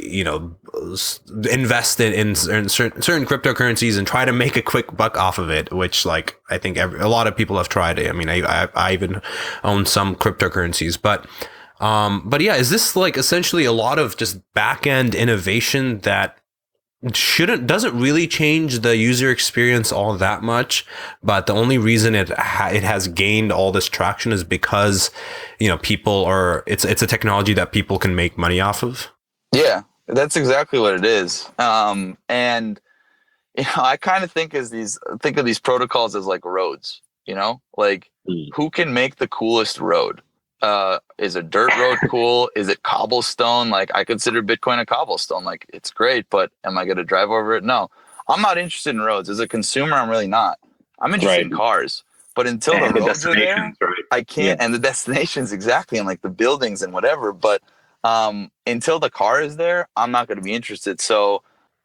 invest in certain cryptocurrencies and try to make a quick buck off of it, which like I think a lot of people have tried it. I mean, I even own some cryptocurrencies, but yeah, is this like essentially a lot of just back end innovation that doesn't really change the user experience all that much, but the only reason it has gained all this traction is because people are it's a technology that people can make money off of? Yeah,
that's exactly what it is. And I kind of think of these protocols as like roads. Like who can make the coolest road? Is a dirt road cool? Is it cobblestone? Like I consider Bitcoin a cobblestone. Like it's great, but am I going to drive over it? No, I'm not interested in roads. As a consumer, I'm really not. I'm interested in cars. But until the roads are there, I can't. Yeah. And the destinations exactly, and like the buildings and whatever. But until the car is there, I'm not going to be interested. So,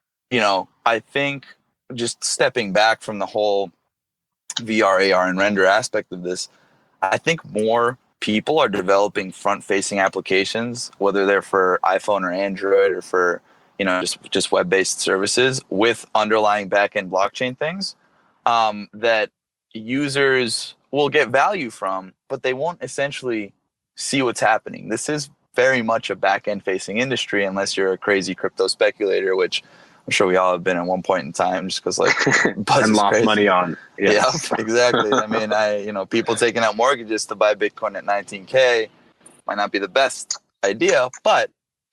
I think just stepping back from the whole VR, AR, and render aspect of this, I think more people are developing front-facing applications, whether they're for iPhone or Android or for just web-based services with underlying back-end blockchain things that users will get value from, but they won't essentially see what's happening. This is very much a back-end facing industry unless you're a crazy crypto speculator, which I'm sure we all have been at one point in time, just because buzz
and lost
crazy.
Money on.
Yeah, exactly. I mean, people taking out mortgages to buy Bitcoin at 19K might not be the best idea, but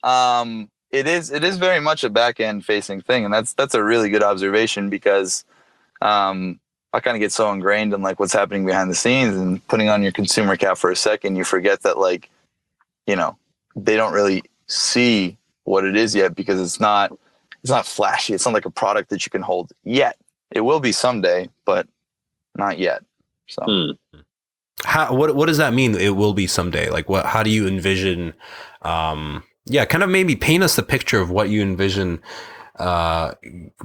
it is very much a back end facing thing, and that's a really good observation because I kind of get so ingrained in like what's happening behind the scenes, and putting on your consumer cap for a second, you forget that they don't really see what it is yet because it's not flashy. It's not like a product that you can hold yet. It will be someday, but not yet. So,
what does that mean? It will be someday. Like, what? How do you envision? Kind of maybe paint us the picture of what you envision all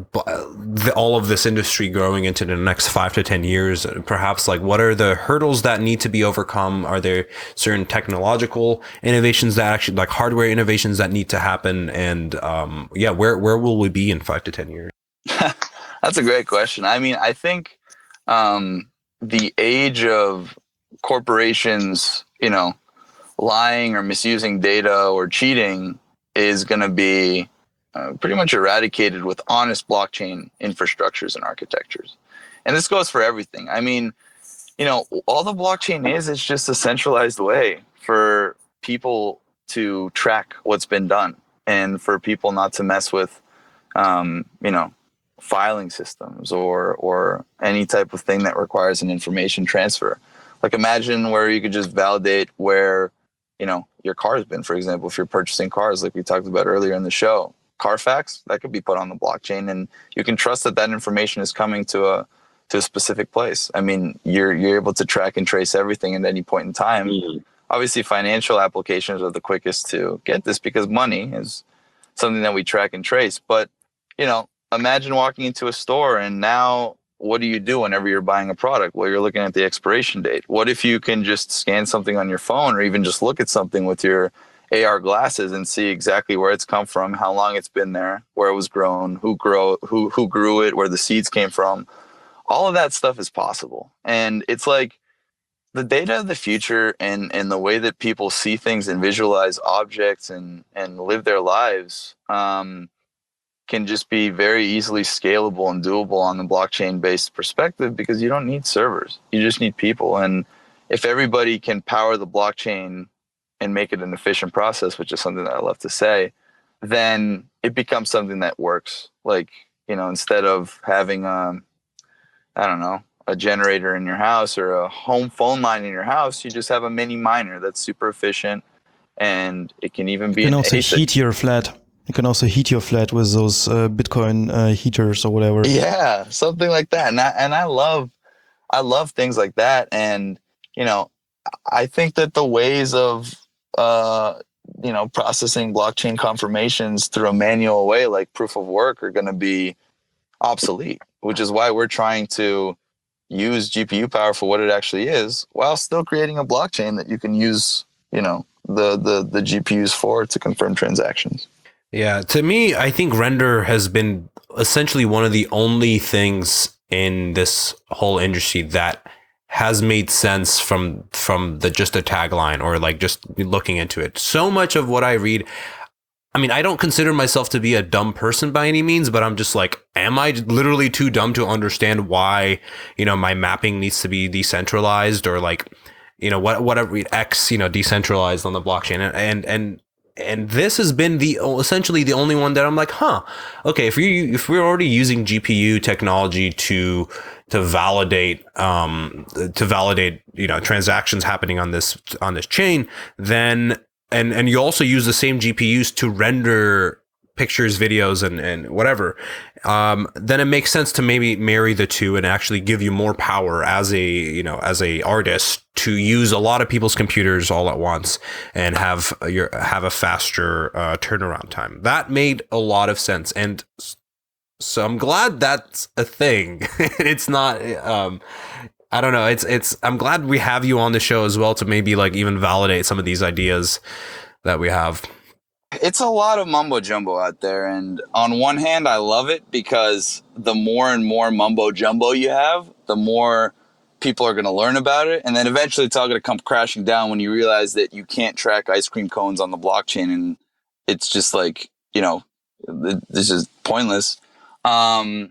of this industry growing into the next 5 to 10 years. Perhaps like what are the hurdles that need to be overcome? Are there certain technological innovations that actually like hardware innovations that need to happen? And where will we be in 5 to 10 years?
That's a great question. I mean, I think the age of corporations, lying or misusing data or cheating is going to be pretty much eradicated with honest blockchain infrastructures and architectures. And this goes for everything. I mean, all the blockchain is just a centralized way for people to track what's been done, and for people not to mess with, filing systems or any type of thing that requires an information transfer. Like imagine where you could just validate where, your car has been, for example, if you're purchasing cars, like we talked about earlier in the show, Carfax, that could be put on the blockchain, and you can trust that information is coming to a specific place. I mean, you're able to track and trace everything at any point in time. Mm-hmm. Obviously, financial applications are the quickest to get this because money is something that we track and trace. But, imagine walking into a store and now what do you do whenever you're buying a product? Well, you're looking at the expiration date. What if you can just scan something on your phone or even just look at something with your AR glasses and see exactly where it's come from, how long it's been there, where it was grown, who grew it, where the seeds came from. All of that stuff is possible. And it's like the data of the future and the way that people see things and visualize objects and live their lives can just be very easily scalable and doable on the blockchain-based perspective because you don't need servers. You just need people. And if everybody can power the blockchain and make it an efficient process, which is something that I love to say, then it becomes something that works. Like, instead of having a generator in your house or a home phone line in your house, you just have a mini miner that's super efficient, and it can even be.
You can also heat your flat. You can also heat your flat with those Bitcoin heaters or whatever.
Yeah, something like that. And I love things like that. And I think that the ways of processing blockchain confirmations through a manual way, like proof of work, are going to be obsolete. Which is why we're trying to use GPU power for what it actually is, while still creating a blockchain that you can use, the GPUs for to confirm transactions.
Yeah, to me, I think render has been essentially one of the only things in this whole industry that has made sense from the just a tagline or like just looking into it. So much of what I read, I mean, I don't consider myself to be a dumb person by any means, but I'm just like, am I literally too dumb to understand why, my mapping needs to be decentralized or like, whatever X, decentralized on the blockchain and this has been essentially the only one that I'm like, okay, if we're already using GPU technology to validate transactions happening on this chain, then and you also use the same GPUs to render pictures, videos, and whatever, then it makes sense to maybe marry the two and actually give you more power as a artist to use a lot of people's computers all at once and have a faster turnaround time. That made a lot of sense, and so I'm glad that's a thing. It's not. I don't know. It's. I'm glad we have you on the show as well to maybe like even validate some of these ideas that we have.
It's a lot of mumbo jumbo out there, and on one hand I love it because the more and more mumbo jumbo you have, the more people are going to learn about it, and then eventually it's all going to come crashing down when you realize that you can't track ice cream cones on the blockchain, and it's just like, this is pointless. But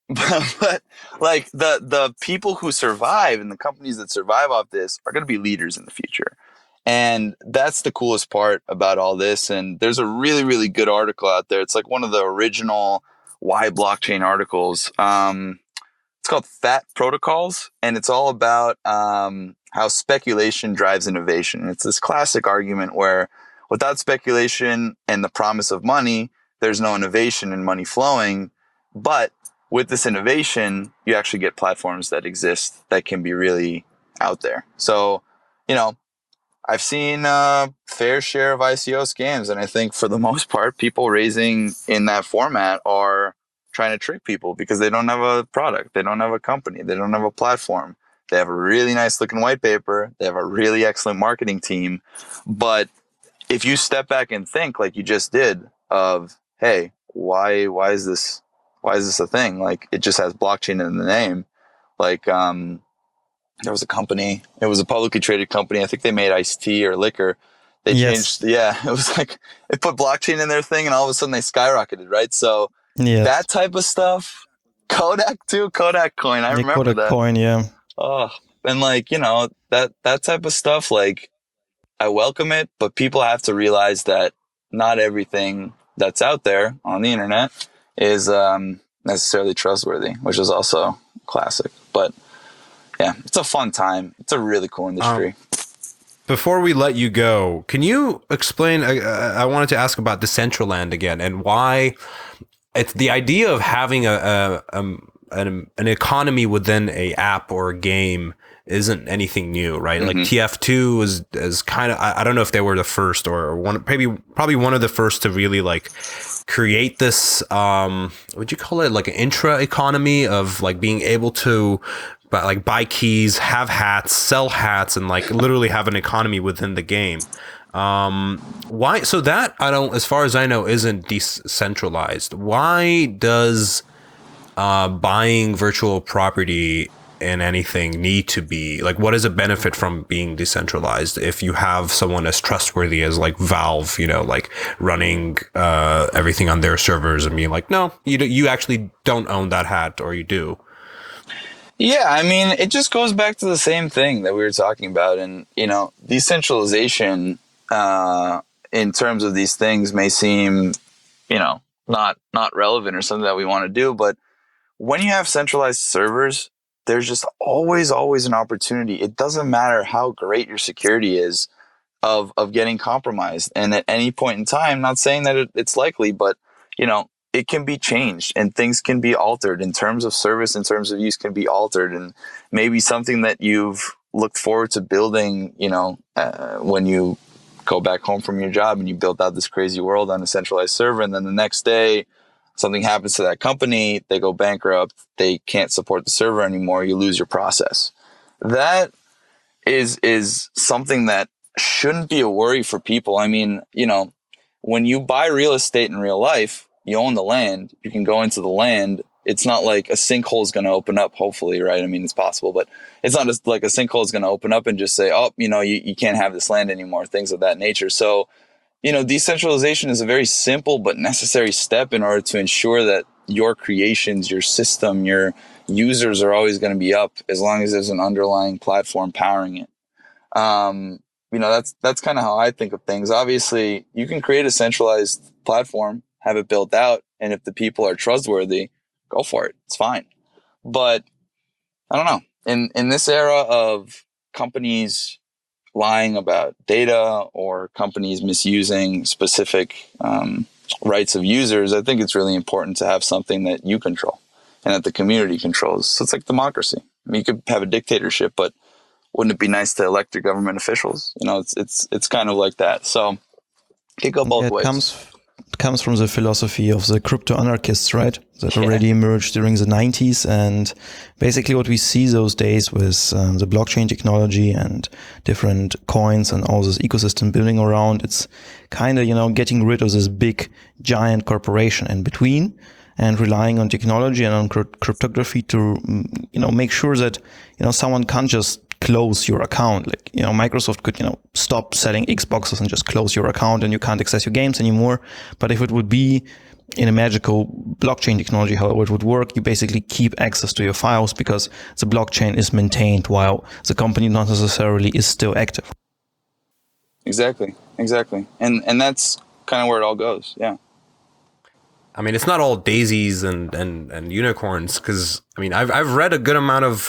like the people who survive and the companies that survive off this are going to be leaders in the future. And that's the coolest part about all this. And there's a really, really good article out there. It's like one of the original Why Blockchain articles. It's called Fat Protocols, and it's all about how speculation drives innovation. And it's this classic argument where without speculation and the promise of money, there's no innovation and money flowing. But with this innovation, you actually get platforms that exist that can be really out there. So, I've seen a fair share of ICO scams, and I think for the most part, people raising in that format are trying to trick people because they don't have a product, they don't have a company, they don't have a platform. They have a really nice looking white paper, they have a really excellent marketing team, but if you step back and think like you just did of, hey, why is this a thing? Like, it just has blockchain in the name. Like, there was a company, it was a publicly traded company. I think they made iced tea or liquor. They changed, it was like, they put blockchain in their thing and all of a sudden they skyrocketed, right? So that type of stuff, Kodak coin. I remember
Kodak
that.
coin, yeah.
Oh, and like, that type of stuff, like, I welcome it, but people have to realize that not everything that's out there on the internet is necessarily trustworthy, which is also classic. But yeah, it's a fun time. It's a really cool industry.
Before we let you go, can you explain? I wanted to ask about Decentraland again and why it's the idea of having an economy within a app or a game isn't anything new, right? Like TF2 is kind of, I don't know if they were the first or probably one of the first to really like create this, would you call it like an intra economy of like being able to buy keys, have hats, sell hats, and like literally have an economy within the game. Why? So that as far as I know, isn't decentralized. Why does buying virtual property in anything need to be like? What is a benefit from being decentralized if you have someone as trustworthy as like Valve, like running everything on their servers and being like, no, you actually don't own that hat, or you do?
Yeah, I mean, it just goes back to the same thing that we were talking about. And, decentralization in terms of these things may seem, not relevant or something that we want to do. But when you have centralized servers, there's just always an opportunity. It doesn't matter how great your security is of getting compromised. And at any point in time, not saying that it's likely, but, it can be changed and things can be altered in terms of service, in terms of use can be altered. And maybe something that you've looked forward to building, when you go back home from your job and you built out this crazy world on a centralized server. And then the next day something happens to that company, they go bankrupt, they can't support the server anymore, you lose your process. That is something that shouldn't be a worry for people. I mean, when you buy real estate in real life, you own the land, you can go into the land. It's not like a sinkhole is going to open up, hopefully, right? I mean, it's possible, but it's not just like a sinkhole is going to open up and just say, oh, you can't have this land anymore, things of that nature. So, decentralization is a very simple but necessary step in order to ensure that your creations, your system, your users are always going to be up as long as there's an underlying platform powering it. That's kind of how I think of things. Obviously, you can create a centralized platform, have it built out, and if the people are trustworthy, go for it. It's fine. But I don't know. In this era of companies lying about data or companies misusing specific rights of users, I think it's really important to have something that you control and that the community controls. So it's like democracy. I mean, you could have a dictatorship, but wouldn't it be nice to elect your government officials? It's kind of like that. So it could go both ways.
It comes from the philosophy of the crypto anarchists, right? That already emerged during the 90s. And basically what we see those days with the blockchain technology and different coins and all this ecosystem building around, it's kind of, getting rid of this big giant corporation in between and relying on technology and on cryptography to, make sure that, someone can't just close your account. Like, Microsoft could, stop selling Xboxes and just close your account and you can't access your games anymore. But if it would be in a magical blockchain technology, however it would work, you basically keep access to your files because the blockchain is maintained while the company not necessarily is still active.
Exactly. And that's kind of where it all goes. Yeah.
I mean, it's not all daisies and unicorns, because I mean, I've read a good amount of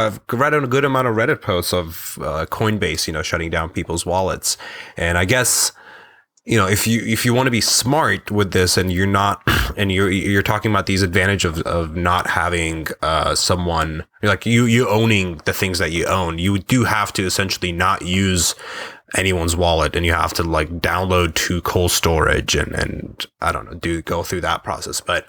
Reddit posts of Coinbase, shutting down people's wallets, and I guess if you want to be smart with this, and you're not, and you're talking about these advantage of not having someone like you owning the things that you own, you do have to essentially not use anyone's wallet, and you have to like download to cold storage and I don't know, go through that process. But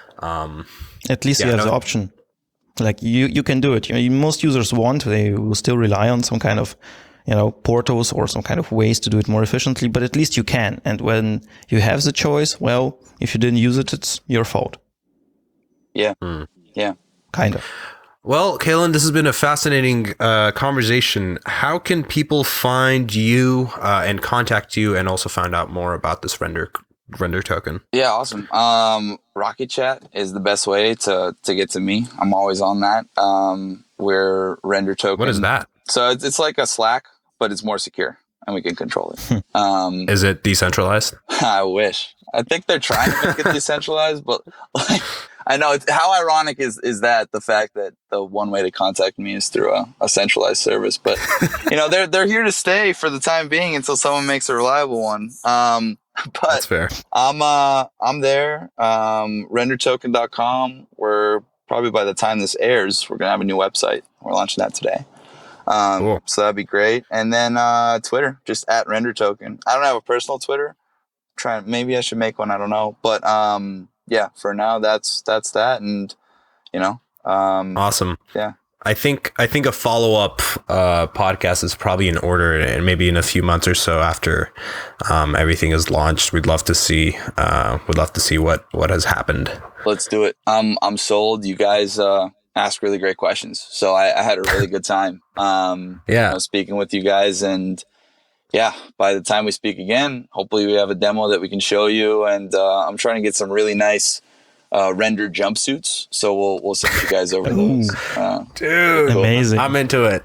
at least you have the option. Like you can do it. Most users they will still rely on some kind of portals or some kind of ways to do it more efficiently, but at least you can. And when you have the choice, well, if you didn't use it, it's your fault.
Yeah. Yeah.
Kind of.
Well, Kalen, this has been a fascinating conversation. How can people find you and contact you, and also find out more about this render token? Yeah,
awesome. Rocket Chat is the best way to get to me. I'm always on that. We're Render Token.
What is that?
So it's like a Slack, but it's more secure. and we can control it.
Is it decentralized?
I wish. I think they're trying to make it decentralized, but like, I know how ironic is that the fact that the one way to contact me is through a centralized service, but they're here to stay for the time being until someone makes a reliable one. But
that's fair.
I'm there. RenderToken.com. We're probably by the time this airs, we're gonna have a new website. We're launching that today.
Cool.
So that'd be great. And then Twitter, just at RenderToken. I don't have a personal Twitter. Maybe I should make one. I don't know. But yeah, for now that's that. And
awesome.
Yeah.
I think a follow-up podcast is probably in order, and maybe in a few months or so after everything is launched. We'd love to see what has happened.
Let's do it. I'm sold. You guys ask really great questions, so I had a really good time. Speaking with you guys, and yeah, by the time we speak again, hopefully we have a demo that we can show you. And I'm trying to get some really nice rendered jumpsuits, so we'll send you guys over those.
Dude,
amazing!
I'm into it.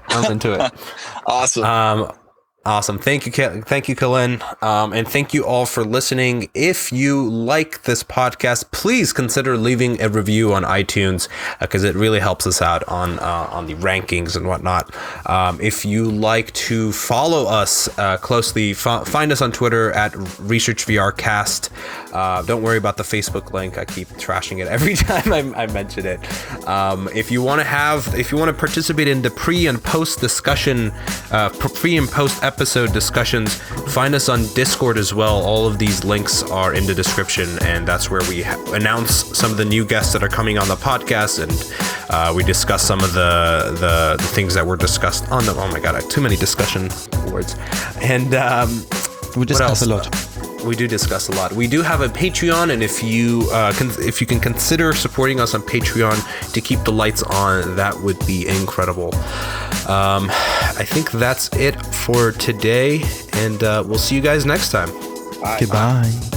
Awesome.
Awesome. Thank you, Kalin. And thank you all for listening. If you like this podcast, please consider leaving a review on iTunes, because it really helps us out on the rankings and whatnot. If you like to follow us closely, find us on Twitter at ResearchVRcast. Don't worry about the Facebook link. I keep trashing it every time I mention it. If you want to participate in the pre and post discussion, pre and post episode discussions, find us on Discord as well. All of these links are in the description, and that's where we announce some of the new guests that are coming on the podcast, and we discuss some of the things that were discussed on the. Oh my god, I have too many discussion words. And
we discuss a lot.
We do discuss a lot. We do have a Patreon, and if you can consider supporting us on Patreon to keep the lights on, that would be incredible. I think that's it for today, and we'll see you guys next time.
Bye.
Goodbye.